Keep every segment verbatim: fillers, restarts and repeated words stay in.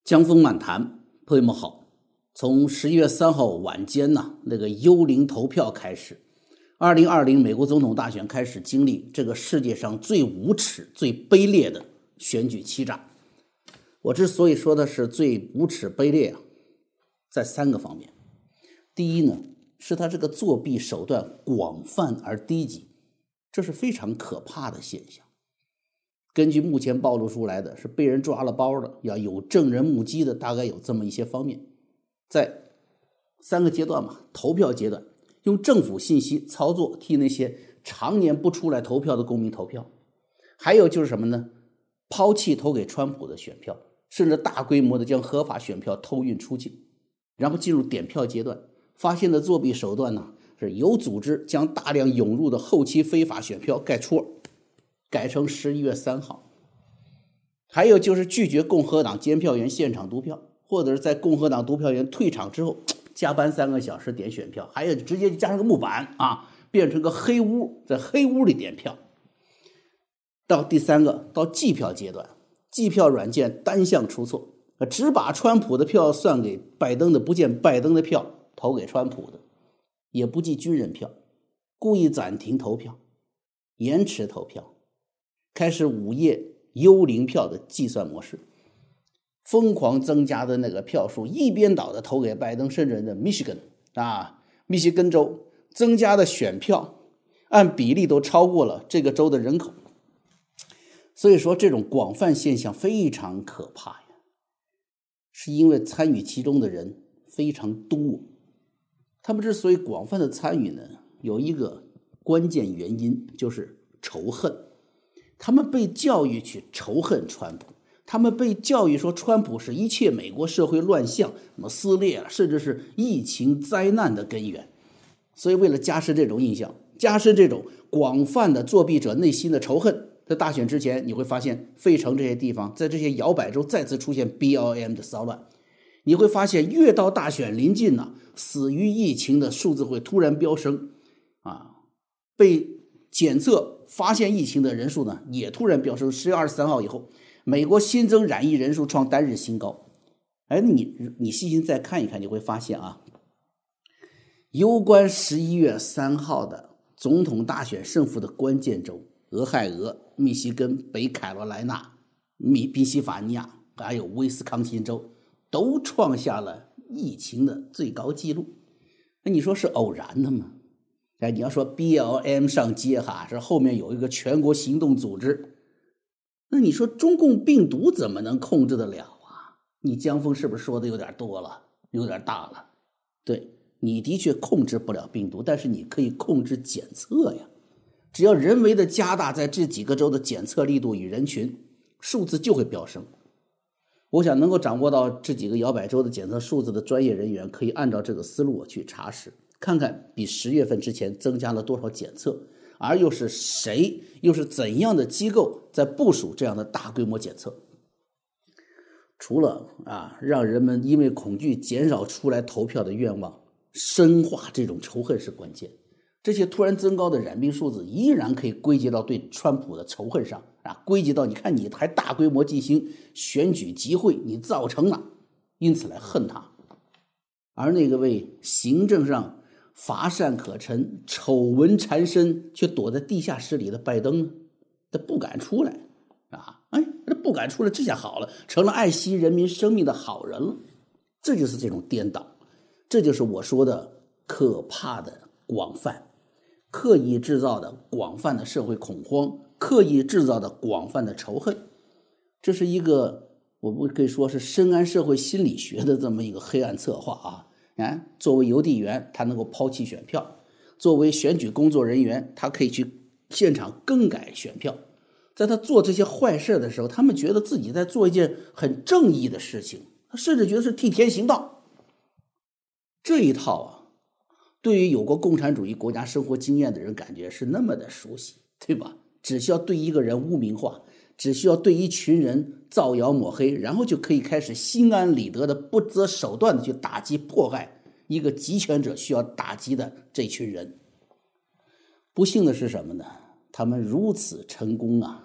江风漫谈，朋友们好。从十一月三号晚间呢，那个幽灵投票开始，二零二零美国总统大选开始经历这个世界上最无耻、最卑劣的选举欺诈。我之所以说的是最无耻卑劣啊，在三个方面。第一呢，是他这个作弊手段广泛而低级，这是非常可怕的现象。根据目前暴露出来的是被人抓了包的，要有证人目击的，大概有这么一些方面。在三个阶段嘛，投票阶段用政府信息操作替那些常年不出来投票的公民投票，还有就是什么呢？抛弃投给川普的选票，甚至大规模的将合法选票偷运出境。然后进入点票阶段，发现的作弊手段呢，是有组织将大量涌入的后期非法选票盖戳，改成十一月三号。还有就是拒绝共和党监票员现场读票，或者是在共和党读票员退场之后加班三个小时点选票，还有直接加上个木板啊，变成个黑屋，在黑屋里点票。到第三个，到计票阶段，计票软件单向出错，只把川普的票算给拜登的，不见拜登的票投给川普的，也不计军人票，故意暂停投票，延迟投票，开始午夜幽灵票的计算模式，疯狂增加的那个票数，一边倒的投给拜登，甚至的密歇根啊，密歇根州增加的选票按比例都超过了这个州的人口。所以说这种广泛现象非常可怕呀，是因为参与其中的人非常多。他们之所以广泛的参与呢，有一个关键原因，就是仇恨。他们被教育去仇恨川普，他们被教育说川普是一切美国社会乱象、什么撕裂，甚至是疫情灾难的根源。所以为了加深这种印象，加深这种广泛的作弊者内心的仇恨，在大选之前你会发现费城这些地方，在这些摇摆州再次出现 B L M 的骚乱。你会发现越到大选临近呢、啊，死于疫情的数字会突然飙升啊，被检测发现疫情的人数呢也突然飙升。十月二十三号以后，美国新增染疫人数创单日新高。哎，你你细心再看一看，你会发现啊，攸关十一月三号的总统大选胜负的关键州，俄亥俄、密西根、北卡罗来纳、密宾夕法尼亚，还有威斯康辛州，都创下了疫情的最高纪录。那你说是偶然的吗？哎，你要说 B L M 上街哈，这后面有一个全国行动组织，那你说中共病毒怎么能控制得了啊？你江峰是不是说的有点多了，有点大了？对，你的确控制不了病毒，但是你可以控制检测呀。只要人为的加大在这几个州的检测力度与人群，数字就会飙升。我想能够掌握到这几个摇摆州的检测数字的专业人员，可以按照这个思路去查实，看看比十月份之前增加了多少检测，而又是谁，又是怎样的机构在部署这样的大规模检测。除了啊，让人们因为恐惧减少出来投票的愿望，深化这种仇恨是关键。这些突然增高的染病数字依然可以归结到对川普的仇恨上啊，归结到你看你还大规模进行选举集会，你造成了，因此来恨他。而那个为行政上乏善可陈、丑闻缠身却躲在地下室里的拜登呢，他不敢出来啊，哎，他不敢出来，这下好了，成了爱惜人民生命的好人了。这就是这种颠倒，这就是我说的可怕的广泛。刻意制造的广泛的社会恐慌，刻意制造的广泛的仇恨，这是一个我们可以说是深谙社会心理学的这么一个黑暗策划啊！啊，作为邮递员，他能够抛弃选票；作为选举工作人员，他可以去现场更改选票。在他做这些坏事的时候，他们觉得自己在做一件很正义的事情，他甚至觉得是替天行道。这一套啊，对于有过共产主义国家生活经验的人感觉是那么的熟悉，对吧？只需要对一个人污名化，只需要对一群人造谣抹黑，然后就可以开始心安理得的不择手段的去打击迫害一个极权者需要打击的这群人。不幸的是什么呢？他们如此成功啊，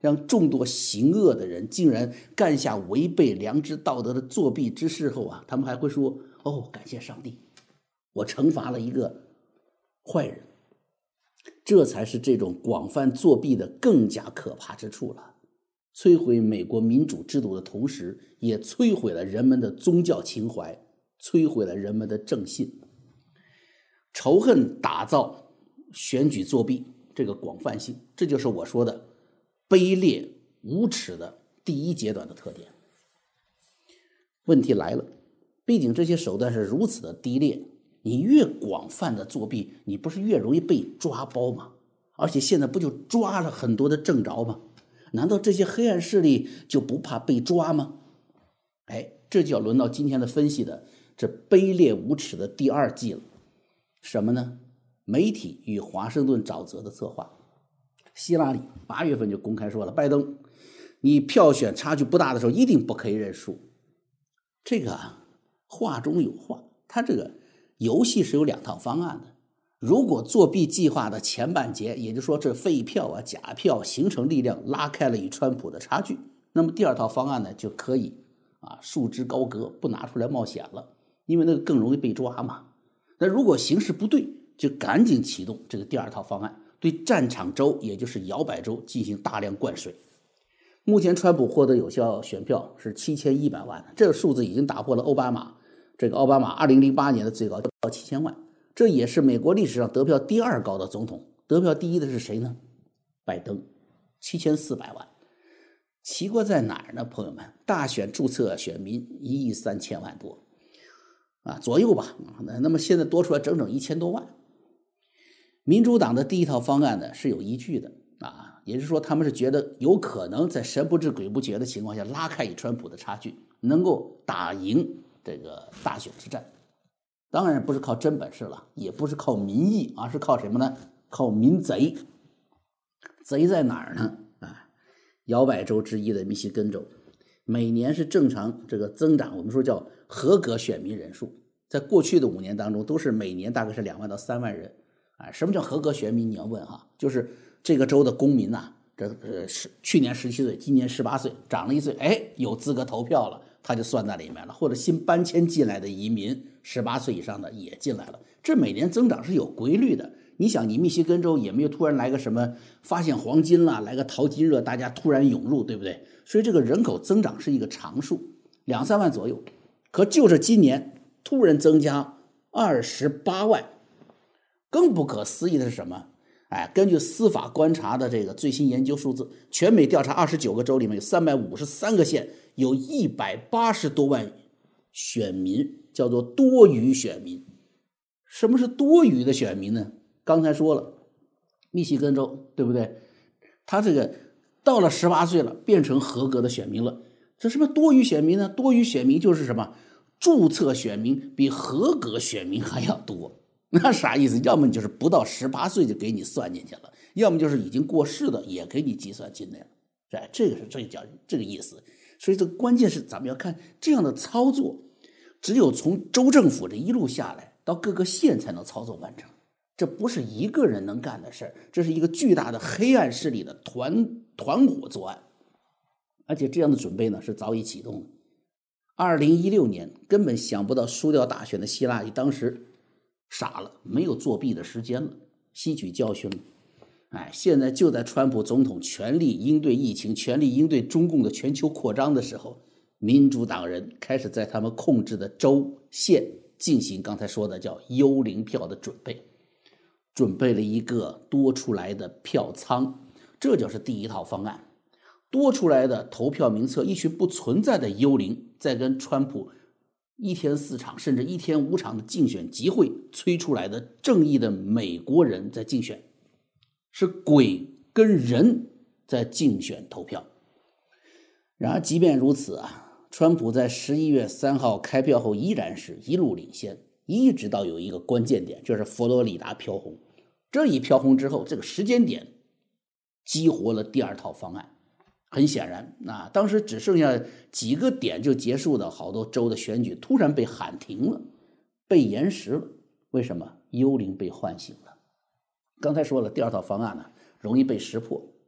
让众多行恶的人竟然干下违背良知道德的作弊之事后啊，他们还会说，哦，感谢上帝，我惩罚了一个坏人。这才是这种广泛作弊的更加可怕之处了。摧毁美国民主制度的同时，也摧毁了人们的宗教情怀，摧毁了人们的正信。仇恨打造选举作弊这个广泛性，这就是我说的卑劣无耻的第一阶段的特点。问题来了，毕竟这些手段是如此的低劣，你越广泛的作弊，你不是越容易被抓包吗？而且现在不就抓了很多的正着吗？难道这些黑暗势力就不怕被抓吗？哎，这就要轮到今天的分析的这卑劣无耻的第二季了。什么呢？媒体与华盛顿沼泽的策划。希拉里八月份就公开说了，拜登，你票选差距不大的时候一定不可以认输。这个啊，话中有话，他这个游戏是有两套方案的。如果作弊计划的前半节，也就是说这废票啊、假票形成力量拉开了与川普的差距，那么第二套方案呢就可以啊束之高阁，不拿出来冒险了，因为那个更容易被抓嘛。那如果形势不对，就赶紧启动这个第二套方案，对战场州也就是摇摆州进行大量灌水。目前川普获得有效选票是七千一百万，这个数字已经打破了奥巴马这个奥巴马二零零八年的最高到七千万。这也是美国历史上得票第二高的总统，得票第一的是谁呢？拜登，七千四百万。奇怪在哪儿呢？朋友们，大选注册选民一亿三千万多啊左右吧，那么现在多出来整整一千多万。民主党的第一套方案呢是有依据的啊，也就是说他们是觉得有可能在神不知鬼不觉的情况下拉开与川普的差距，能够打赢这个大选之战。当然不是靠真本事了，也不是靠民意，而是靠什么呢？靠民贼。贼在哪儿呢？啊，摇摆州之一的密西根州，每年是正常这个增长，我们说叫合格选民人数，在过去的五年当中都是每年大概是两万到三万人。啊，什么叫合格选民？你要问哈，就是这个州的公民呐、啊，这呃是去年十七岁，今年十八岁，长了一岁，哎，有资格投票了。他就算在里面了，或者新搬迁进来的移民十八岁以上的也进来了，这每年增长是有规律的。你想，你密西根州也没有突然来个什么发现黄金了，来个淘金热，大家突然涌入，对不对？所以这个人口增长是一个常数，两三万左右。可就是今年突然增加二十八万，更不可思议的是什么？哎，根据司法观察的这个最新研究数字，全美调查二十九个州里面有三百五十三个县，有一百八十多万选民，叫做多余选民。什么是多余的选民呢？刚才说了，密西根州，对不对？他这个到了十八岁了，变成合格的选民了。这什么多余选民呢？多余选民就是什么？注册选民比合格选民还要多。那啥意思？要么你就是不到十八岁就给你算进去了，要么就是已经过世的也给你计算进来了。哎，这个是这个叫这个意思。所以这个关键是咱们要看这样的操作，只有从州政府这一路下来到各个县才能操作完成。这不是一个人能干的事儿，这是一个巨大的黑暗势力的团团伙作案。而且这样的准备呢是早已启动的。二零一六年根本想不到输掉大选的希拉里当时傻了，没有作弊的时间了，吸取教训了。哎，现在就在川普总统全力应对疫情、全力应对中共的全球扩张的时候，民主党人开始在他们控制的州县进行刚才说的叫幽灵票的准备，准备了一个多出来的票仓，这就是第一套方案。多出来的投票名册，一群不存在的幽灵在跟川普一天四场甚至一天五场的竞选集会催出来的正义的美国人在竞选，是鬼跟人在竞选投票。然而即便如此啊，川普在十一月三号开票后依然是一路领先，一直到有一个关键点，就是佛罗里达飘红。这一飘红之后，这个时间点激活了第二套方案。很显然啊，当时只剩下几个点就结束的好多州的选举突然被喊停了，被延时了。为什么？幽灵被唤醒了。刚才说了，第二套方案呢容易被识破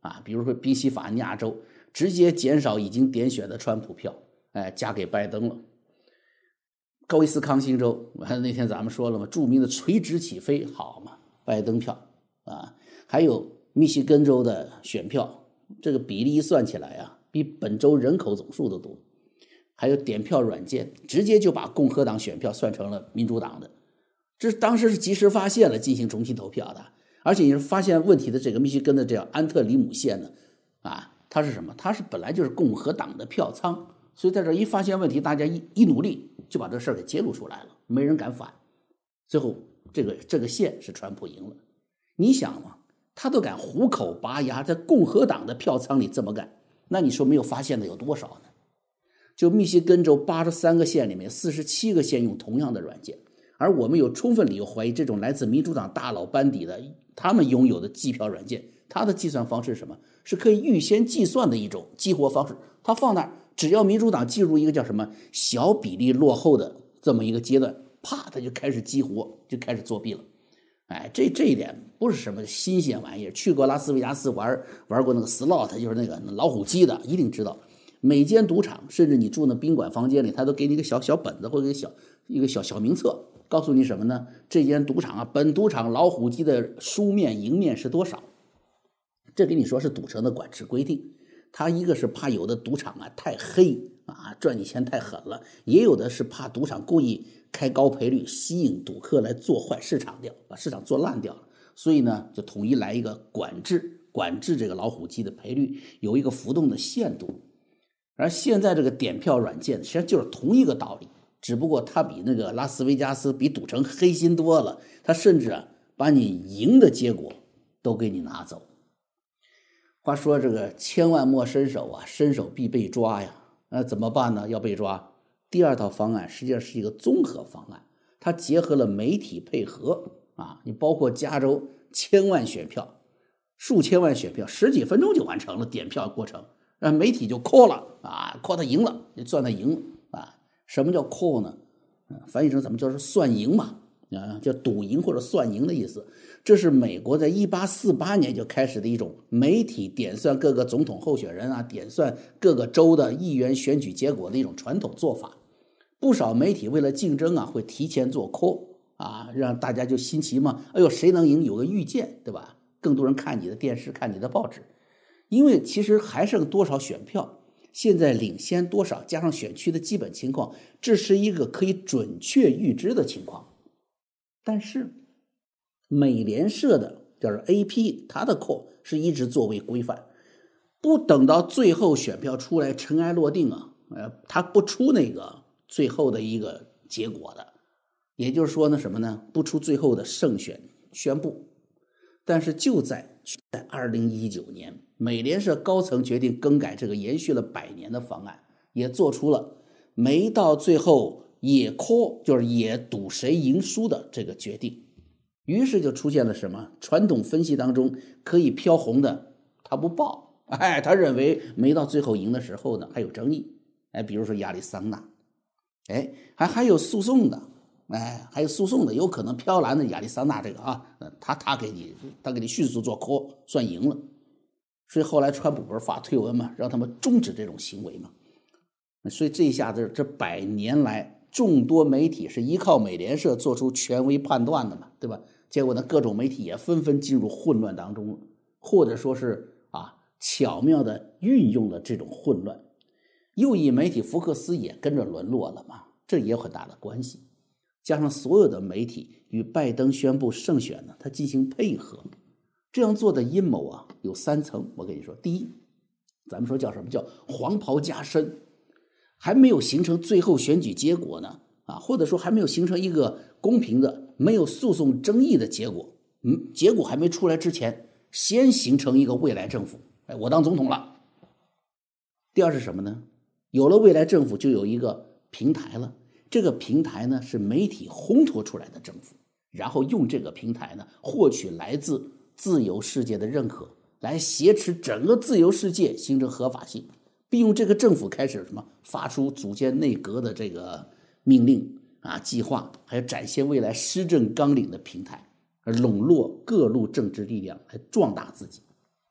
啊，比如说宾夕法尼亚州直接减少已经点选的川普票，哎，加给拜登了。高威斯康星州，那天咱们说了嘛，著名的垂直起飞，好嘛，拜登票啊，还有密西根州的选票，这个比例一算起来啊，比本州人口总数都多。还有点票软件，直接就把共和党选票算成了民主党的，这当时是及时发现了进行重新投票的。而且也是发现问题的这个密西根的这样安特里姆县呢，啊，它是什么？它是本来就是共和党的票仓，所以在这一发现问题，大家一一努力就把这事儿给揭露出来了，没人敢反。最后这个这个县是川普赢了。你想嘛，他都敢虎口拔牙，在共和党的票仓里这么干，那你说没有发现的有多少呢？就密西根州八十三个县里面，四十七个县用同样的软件，而我们有充分理由怀疑，这种来自民主党大佬班底的他们拥有的计票软件，它的计算方式是什么？是可以预先计算的一种激活方式。它放那儿，只要民主党进入一个叫什么小比例落后的这么一个阶段，啪，它就开始激活，就开始作弊了。哎，这这一点不是什么新鲜玩意儿，去过拉斯维加斯玩玩过那个 slot， 就是那个老虎机的，一定知道。每间赌场，甚至你住那宾馆房间里，他都给你一个小小本子或者一个小一个小小名册，告诉你什么呢？这间赌场啊，本赌场老虎机的输面赢面是多少？这跟你说是赌城的管制规定。他一个是怕有的赌场啊太黑啊，赚你钱太狠了，也有的是怕赌场故意开高赔率，吸引赌客来做坏市场掉，把市场做烂掉了。所以呢，就统一来一个管制，管制这个老虎机的赔率，有一个浮动的限度。而现在这个点票软件实际上就是同一个道理，只不过它比那个拉斯维加斯比赌城黑心多了，它甚至啊把你赢的结果都给你拿走。话说这个千万莫伸手啊，伸手必被抓呀，那怎么办呢？要被抓，第二套方案实际上是一个综合方案，它结合了媒体配合啊，你包括加州千万选票，数千万选票，十几分钟就完成了点票过程。让媒体就 call 了啊 ，call 他赢了，就算他赢了啊。什么叫 call 呢？翻译成怎么叫是算赢嘛？啊，叫赌赢或者算赢的意思。这是美国在一八四八年就开始的一种媒体点算各个总统候选人啊，点算各个州的议员选举结果的一种传统做法。不少媒体为了竞争啊，会提前做 call 啊，让大家就新奇嘛。哎呦，谁能赢有个预见，对吧？更多人看你的电视，看你的报纸。因为其实还剩多少选票，现在领先多少，加上选区的基本情况，这是一个可以准确预知的情况。但是美联社的叫做 A P， 它的 call 是一直作为规范，不等到最后选票出来尘埃落定啊，呃，它不出那个最后的一个结果的，也就是说呢什么呢？不出最后的胜选宣布。但是就在在二零一九年，美联社高层决定更改这个延续了百年的方案，也做出了没到最后也 call， 就是也赌谁赢输的这个决定。于是就出现了什么？传统分析当中可以飘红的，他不报，哎，他认为没到最后赢的时候呢还有争议，哎，比如说亚利桑那，哎，还还有诉讼的。哎，还有诉讼的，有可能飘蓝的亚利桑那这个啊，他他给你他给你迅速做 call， 算赢了。所以后来川普不是发推文嘛，让他们终止这种行为嘛。所以这一下子，这百年来众多媒体是依靠美联社做出权威判断的嘛，对吧？结果呢，各种媒体也纷纷进入混乱当中，或者说是啊巧妙的运用了这种混乱。右翼媒体福克斯也跟着沦落了嘛，这也有很大的关系。加上所有的媒体与拜登宣布胜选呢，他进行配合，这样做的阴谋啊有三层。我跟你说，第一，咱们说叫什么叫黄袍加身，还没有形成最后选举结果呢，啊，或者说还没有形成一个公平的、没有诉讼争议的结果，嗯，结果还没出来之前，先形成一个未来政府，哎，我当总统了。第二是什么呢？有了未来政府，就有一个平台了。这个平台呢是媒体烘托出来的政府，然后用这个平台呢获取来自自由世界的认可，来挟持整个自由世界形成合法性，并用这个政府开始什么发出组建内阁的这个命令啊计划，还有展现未来施政纲领的平台，而笼络各路政治力量来壮大自己。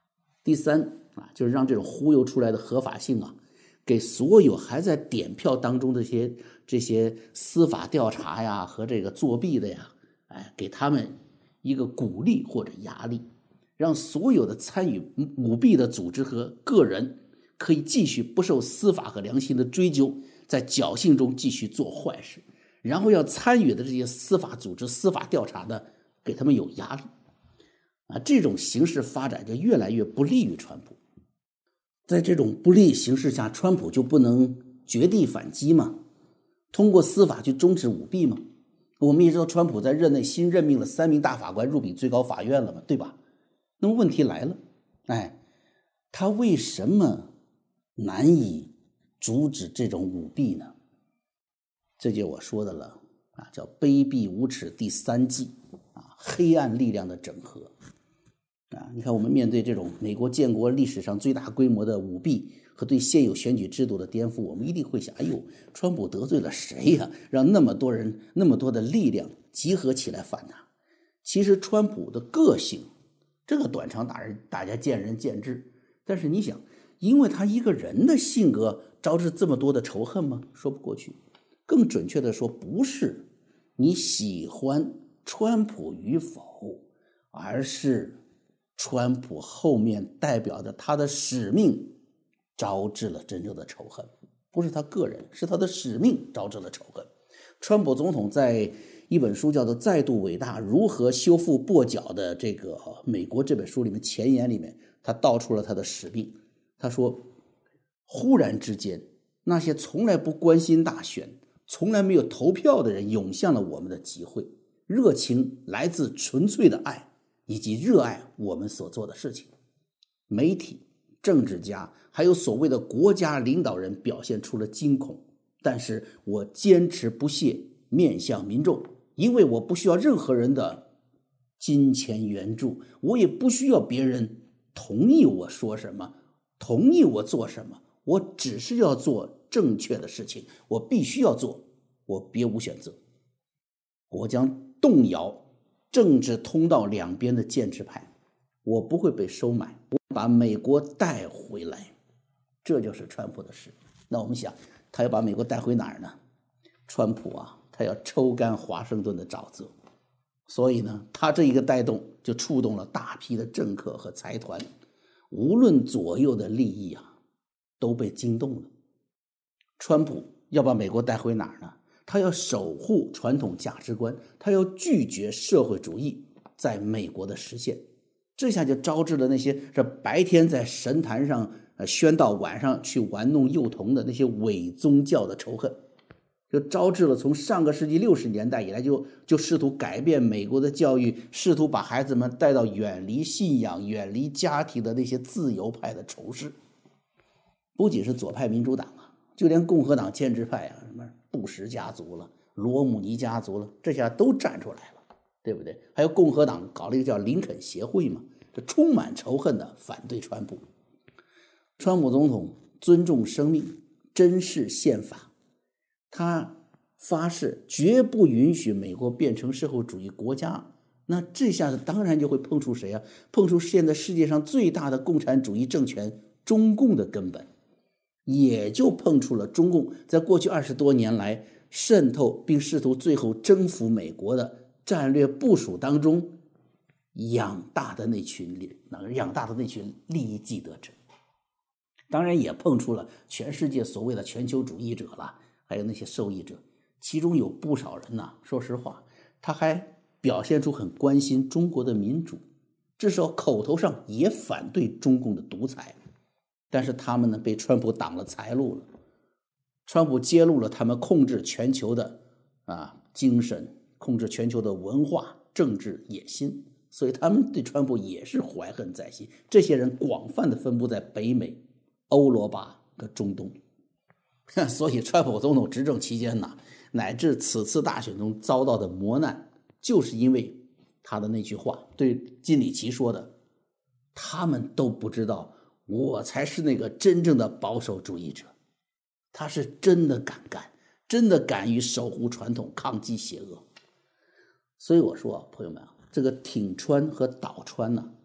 第三啊，就是让这种忽悠出来的合法性啊，给所有还在点票当中的这些这些司法调查呀和这个作弊的呀，哎，给他们一个鼓励或者压力，让所有的参与舞弊的组织和个人可以继续不受司法和良心的追究，在侥幸中继续做坏事，然后要参与的这些司法组织、司法调查的，给他们有压力啊，这种形势发展就越来越不利于川普。在这种不利形势下，川普就不能绝地反击吗？通过司法去终止舞弊吗？我们也知道，川普在任内新任命了三名大法官入禀最高法院了嘛，对吧？那么问题来了，哎，他为什么难以阻止这种舞弊呢？这就我说的了啊，叫卑鄙无耻第三计啊，黑暗力量的整合啊。你看，我们面对这种美国建国历史上最大规模的舞弊和对现有选举制度的颠覆，我们一定会想，哎呦，川普得罪了谁呀？让那么多人那么多的力量集合起来反他。其实川普的个性这个短长大人大家见仁见智，但是你想，因为他一个人的性格招致这么多的仇恨吗？说不过去。更准确的说，不是你喜欢川普与否，而是川普后面代表着他的使命招致了真正的仇恨，不是他个人，是他的使命招致了仇恨。川普总统在一本书叫做《再度伟大：如何修复跛脚的这个美国》这本书里面前言里面，他道出了他的使命。他说，忽然之间，那些从来不关心大选、从来没有投票的人涌向了我们的集会，热情来自纯粹的爱以及热爱我们所做的事情。媒体、政治家还有所谓的国家领导人表现出了惊恐，但是我坚持不懈面向民众，因为我不需要任何人的金钱援助，我也不需要别人同意我说什么，同意我做什么，我只是要做正确的事情，我必须要做，我别无选择。我将动摇政治通道两边的建制派，我不会被收买，我把美国带回来，这就是川普的事。那我们想，他要把美国带回哪儿呢？川普啊，他要抽干华盛顿的沼泽，所以呢，他这一个带动就触动了大批的政客和财团，无论左右的利益啊，都被惊动了。川普要把美国带回哪儿呢？他要守护传统价值观，他要拒绝社会主义在美国的实现。这下就招致了那些这白天在神坛上呃宣道，晚上去玩弄幼童的那些伪宗教的仇恨，就招致了从上个世纪六十年代以来就就试图改变美国的教育，试图把孩子们带到远离信仰、远离家庭的那些自由派的仇视。不仅是左派民主党啊，就连共和党建制派啊，什么布什家族了、罗姆尼家族了，这下都站出来了，对不对？还有共和党搞了一个叫林肯协会嘛，这充满仇恨的反对川普。川普总统尊重生命，珍视宪法，他发誓绝不允许美国变成社会主义国家。那这下子当然就会碰触谁啊？碰触现在世界上最大的共产主义政权中共的根本，也就碰触了中共在过去二十多年来渗透并试图最后征服美国的战略部署当中养大的那群养大的那群利益既得者。当然也碰触了全世界所谓的全球主义者了，还有那些受益者，其中有不少人呐、啊，说实话，他还表现出很关心中国的民主，至少口头上也反对中共的独裁。但是他们呢，被川普挡了财路了。川普揭露了他们控制全球的啊精神，控制全球的文化、政治野心，所以他们对川普也是怀恨在心。这些人广泛的分布在北美、欧罗巴和中东，所以川普总统执政期间呢，乃至此次大选中遭到的磨难，就是因为他的那句话，对金里奇说的，他们都不知道我才是那个真正的保守主义者。他是真的敢干，真的敢于守护传统，抗击邪恶。所以我说朋友们啊，这个挺川和倒川呢、啊，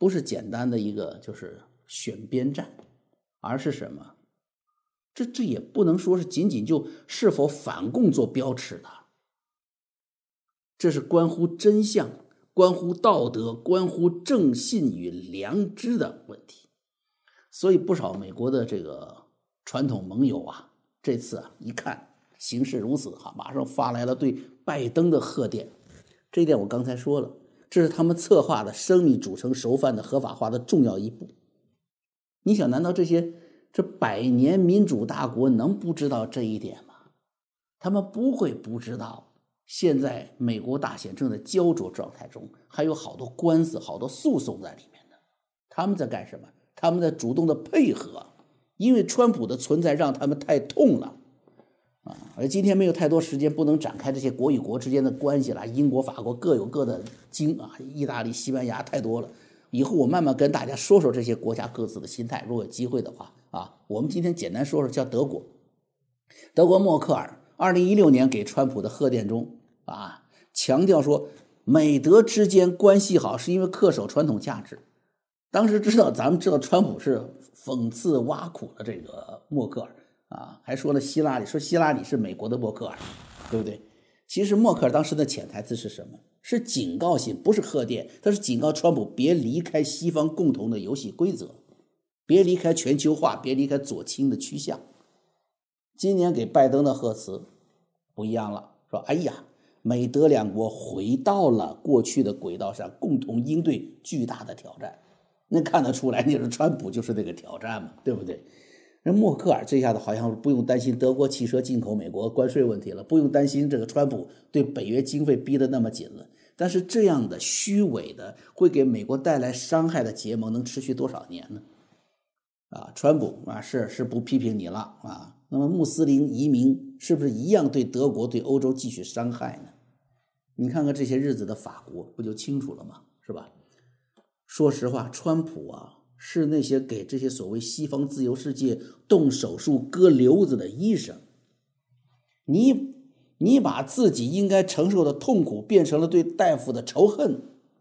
不是简单的一个就是选边站，而是什么？这这也不能说是仅仅就是否反共做标尺的，这是关乎真相、关乎道德、关乎正信与良知的问题。所以不少美国的这个传统盟友啊，这次啊一看形势如此哈，马上发来了对拜登的贺电。这一点我刚才说了，这是他们策划的生米煮成熟饭的合法化的重要一步。你想，难道这些这百年民主大国能不知道这一点吗？他们不会不知道，现在美国大选正在焦灼状态中，还有好多官司、好多诉讼在里面呢。他们在干什么？他们在主动的配合，因为川普的存在让他们太痛了啊！而今天没有太多时间，不能展开这些国与国之间的关系了。英国、法国各有各的经啊，意大利、西班牙太多了。以后我慢慢跟大家说说这些国家各自的心态，如果有机会的话啊，我们今天简单说说叫德国。德国默克尔二零一六年给川普的贺电中啊，强调说美德之间关系好是因为恪守传统价值。当时知道咱们知道川普是讽刺挖苦了这个默克尔啊，还说了希拉里，说希拉里是美国的默克尔，对不对？其实默克尔当时的潜台词是什么？是警告性，不是贺电，他是警告川普别离开西方共同的游戏规则，别离开全球化，别离开左倾的趋向。今年给拜登的贺词不一样了，说哎呀，美德两国回到了过去的轨道上，共同应对巨大的挑战。那看得出来，你说川普就是那个挑战嘛，对不对？那默克尔这下子好像不用担心德国汽车进口美国关税问题了，不用担心这个川普对北约经费逼得那么紧了。但是这样的虚伪的会给美国带来伤害的结盟能持续多少年呢？啊，川普啊是是不批评你了啊，那么穆斯林移民是不是一样对德国对欧洲继续伤害呢？你看看这些日子的法国不就清楚了吗？是吧？说实话，川普啊是那些给这些所谓西方自由世界动手术割瘤子的医生。你你把自己应该承受的痛苦变成了对大夫的仇恨。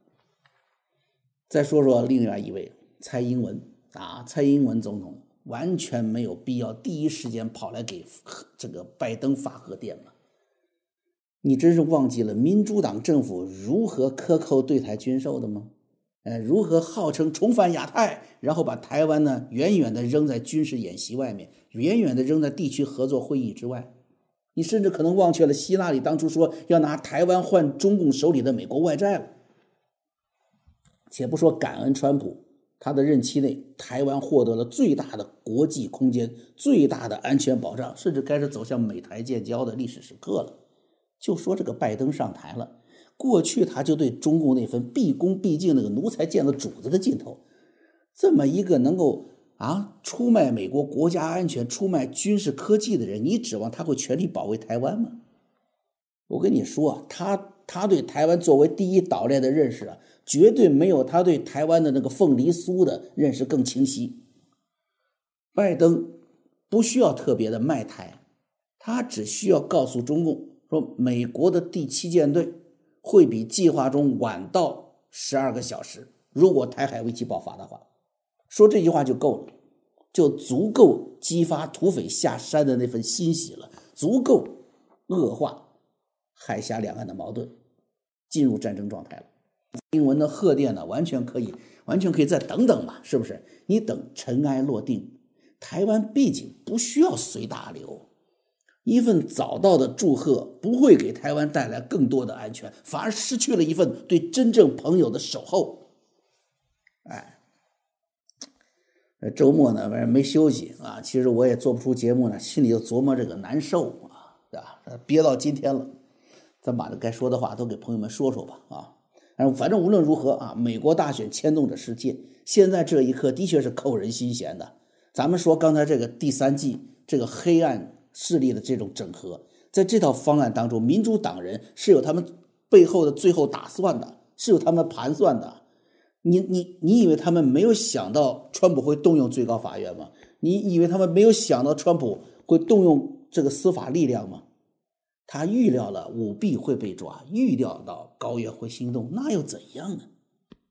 再说说另外一位蔡英文啊，蔡英文总统完全没有必要第一时间跑来给这个拜登发贺电了。你真是忘记了民主党政府如何克扣对台军售的吗？呃，如何号称重返亚太，然后把台湾呢远远的扔在军事演习外面，远远的扔在地区合作会议之外。你甚至可能忘却了希拉里当初说要拿台湾换中共手里的美国外债了。且不说感恩川普，他的任期内台湾获得了最大的国际空间，最大的安全保障，甚至开始走向美台建交的历史时刻了。就说这个拜登上台了，过去他就对中共那份毕恭毕敬那个奴才见了主子的劲头，这么一个能够啊出卖美国国家安全、出卖军事科技的人，你指望他会全力保卫台湾吗？我跟你说啊，他他对台湾作为第一岛链的认识啊，绝对没有他对台湾的那个凤梨酥的认识更清晰。拜登不需要特别的卖台，他只需要告诉中共说，美国的第七舰队会比计划中晚到十二个小时，如果台海危机爆发的话，说这句话就够了，就足够激发土匪下山的那份欣喜了，足够恶化海峡两岸的矛盾，进入战争状态了。英文的贺电呢，完全可以，完全可以再等等嘛，是不是？你等尘埃落定，台湾毕竟不需要随大流，一份早到的祝贺不会给台湾带来更多的安全，反而失去了一份对真正朋友的守候。哎，周末呢，反正没休息啊，其实我也做不出节目呢，心里就琢磨这个难受啊，对吧？憋到今天了，咱把这该说的话都给朋友们说说吧啊。反正无论如何啊，美国大选牵动着世界，现在这一刻的确是扣人心弦的。咱们说刚才这个第三季这个黑暗势力的这种整合，在这套方案当中，民主党人是有他们背后的最后打算的，是有他们盘算的。你你你以为他们没有想到川普会动用最高法院吗？你以为他们没有想到川普会动用这个司法力量吗？他预料了舞弊会被抓，预料到高院会行动，那又怎样呢？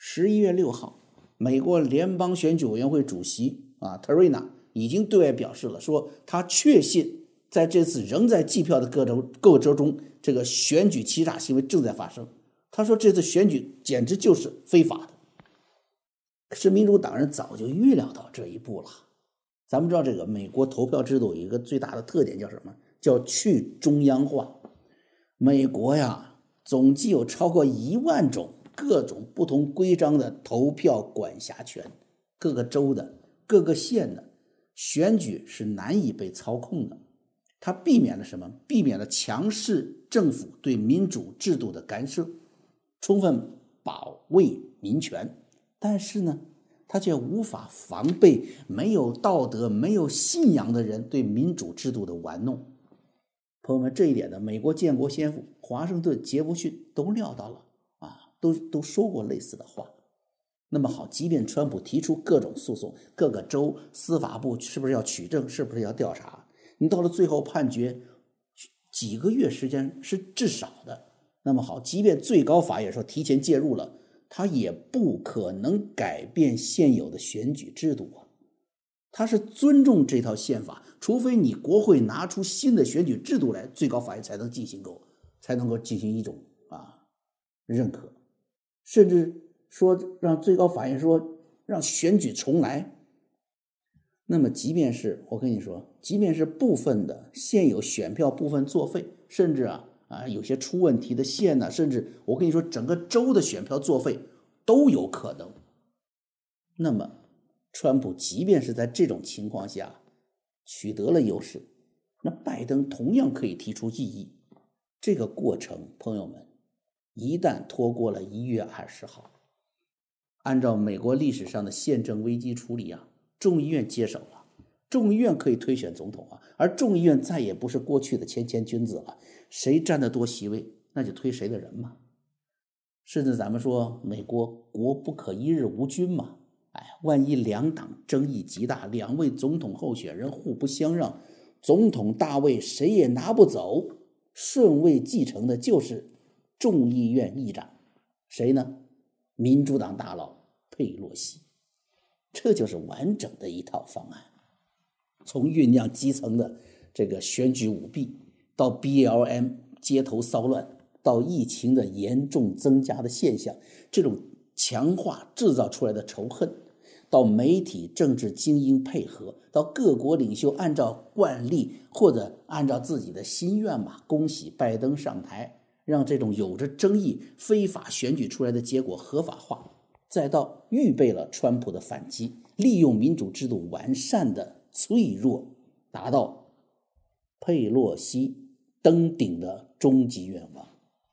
十一月六号，美国联邦选举委员会主席啊特瑞纳已经对外表示了，说他确信在这次仍在计票的各州各州中，这个选举欺诈行为正在发生。他说这次选举简直就是非法的。可是民主党人早就预料到这一步了。咱们知道这个美国投票制度有一个最大的特点叫什么？叫去中央化。美国呀，总计有超过一万种各种不同规章的投票管辖权，各个州的、各个县的选举是难以被操控的。它避免了什么？避免了强势政府对民主制度的干涉，充分保卫民权。但是呢，它却无法防备没有道德、没有信仰的人对民主制度的玩弄。朋友们，这一点呢，美国建国先父华盛顿·杰弗逊都料到了啊，都都说过类似的话。那么好，即便川普提出各种诉讼，各个州司法部是不是要取证，是不是要调查，你到了最后判决，几个月时间是至少的。那么好，即便最高法院说提前介入了，他也不可能改变现有的选举制度啊。他是尊重这套宪法，除非你国会拿出新的选举制度来，最高法院才能进行够，才能够进行一种啊认可，甚至说让最高法院说让选举重来。那么即便是我跟你说，即便是部分的现有选票部分作废，甚至啊啊有些出问题的县呢、啊，甚至我跟你说整个州的选票作废都有可能。那么川普即便是在这种情况下取得了优势，那拜登同样可以提出异议。这个过程，朋友们，一旦拖过了一月二十号，按照美国历史上的宪政危机处理啊，众议院接手了，众议院可以推选总统啊，而众议院再也不是过去的谦谦君子了，谁占得多席位，那就推谁的人嘛。甚至咱们说美国国不可一日无君嘛，哎，万一两党争议极大，两位总统候选人互不相让，总统大位谁也拿不走，顺位继承的就是众议院议长，谁呢？民主党大佬佩洛西。这就是完整的一套方案，从酝酿基层的这个选举舞弊，到 B L M 街头骚乱，到疫情的严重增加的现象，这种强化制造出来的仇恨，到媒体政治精英配合，到各国领袖按照惯例或者按照自己的心愿嘛，恭喜拜登上台，让这种有着争议非法选举出来的结果合法化，再到预备了川普的反击，利用民主制度完善的脆弱，达到佩洛西登顶的终极愿望。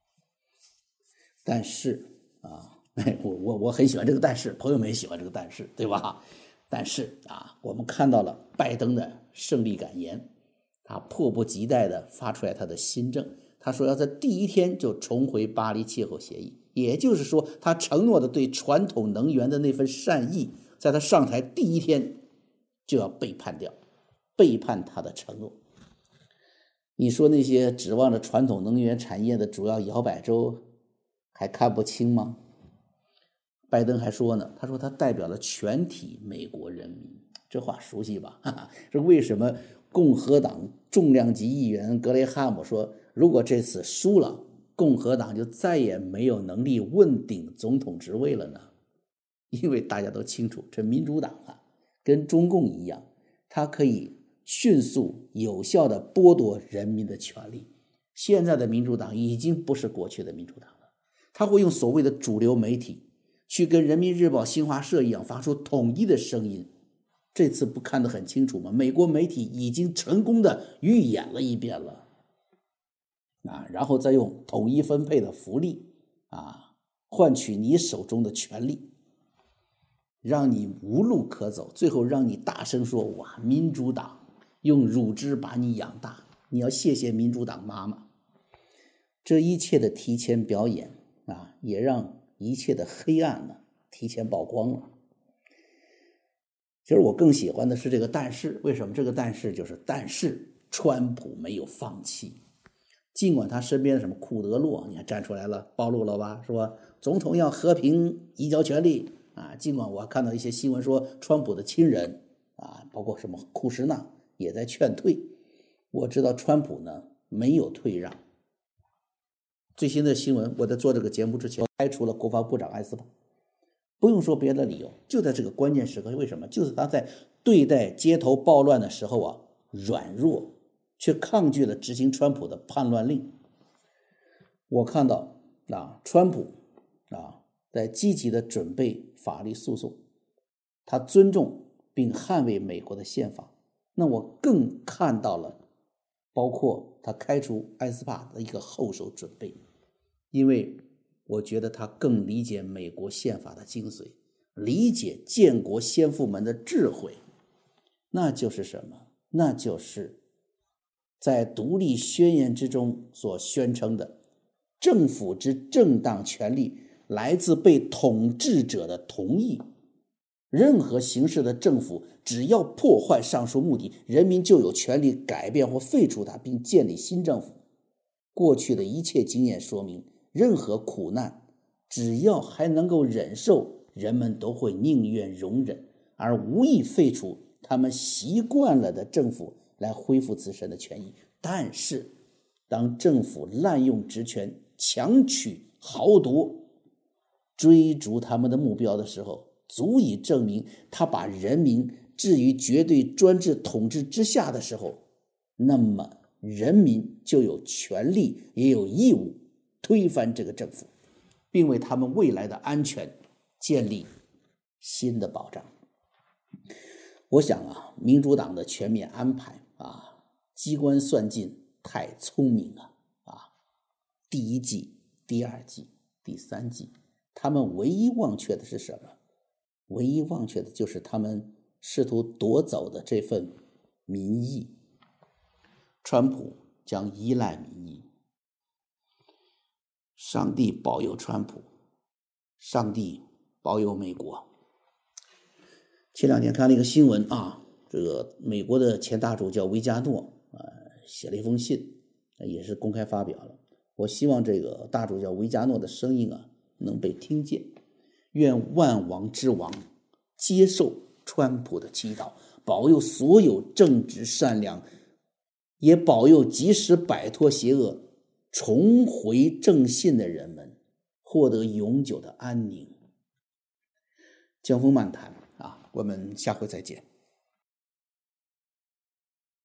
但是啊，我我我很喜欢这个但是，朋友们也喜欢这个但是，对吧？但是啊，我们看到了拜登的胜利感言，他迫不及待地发出来他的新政，他说要在第一天就重回巴黎气候协议，也就是说他承诺的对传统能源的那份善意，在他上台第一天就要背叛掉，背叛他的承诺。你说那些指望着传统能源产业的主要摇摆州还看不清吗？拜登还说呢，他说他代表了全体美国人民，这话熟悉吧？哈哈，这为什么共和党重量级议员格雷汉姆说，如果这次输了，共和党就再也没有能力问鼎总统职位了呢？因为大家都清楚，这民主党啊，跟中共一样，它可以迅速有效地剥夺人民的权利。现在的民主党已经不是过去的民主党了，他会用所谓的主流媒体去跟人民日报、新华社一样发出统一的声音。这次不看得很清楚吗？美国媒体已经成功的预演了一遍了啊，然后再用统一分配的福利啊，换取你手中的权利，让你无路可走，最后让你大声说，哇，民主党用乳汁把你养大，你要谢谢民主党妈妈。这一切的提前表演啊，也让一切的黑暗呢提前曝光了。其实我更喜欢的是这个但是，为什么？这个但是就是但是川普没有放弃，尽管他身边的什么库德洛，你看站出来了，暴露了吧，说总统要和平移交权力啊。尽管我看到一些新闻说，川普的亲人啊，包括什么库什纳也在劝退。我知道川普呢没有退让。最新的新闻，我在做这个节目之前开除了国防部长埃斯珀，不用说别的理由，就在这个关键时刻。为什么？就是他在对待街头暴乱的时候啊软弱，却抗拒了执行川普的叛乱令。我看到啊，川普啊在积极的准备法律诉讼，他尊重并捍卫美国的宪法。那我更看到了包括他开除埃斯珀的一个后手准备，因为我觉得他更理解美国宪法的精髓，理解建国先父们的智慧。那就是什么？那就是在独立宣言之中所宣称的，政府之正当权利来自被统治者的同意。任何形式的政府只要破坏上述目的，人民就有权利改变或废除它，并建立新政府。过去的一切经验说明，任何苦难只要还能够忍受，人们都会宁愿容忍，而无意废除他们习惯了的政府来恢复自身的权益。但是当政府滥用职权，强取豪夺，追逐他们的目标的时候，足以证明他把人民置于绝对专制统治之下的时候，那么人民就有权利也有义务推翻这个政府，并为他们未来的安全建立新的保障。我想啊，民主党的全面安排啊，机关算尽，太聪明了啊！第一季、第二季、第三季，他们唯一忘却的是什么？唯一忘却的就是他们试图夺走的这份民意。川普将依赖民意。上帝保佑川普，上帝保佑美国。前两天看了一个新闻啊，这个美国的前大主教维加诺啊写了一封信，也是公开发表了。我希望这个大主教维加诺的声音啊能被听见。愿万王之王接受川普的祈祷，保佑所有正直善良，也保佑即使摆脱邪恶，重回正信的人们获得永久的安宁。江峰漫谈啊，我们下回再见。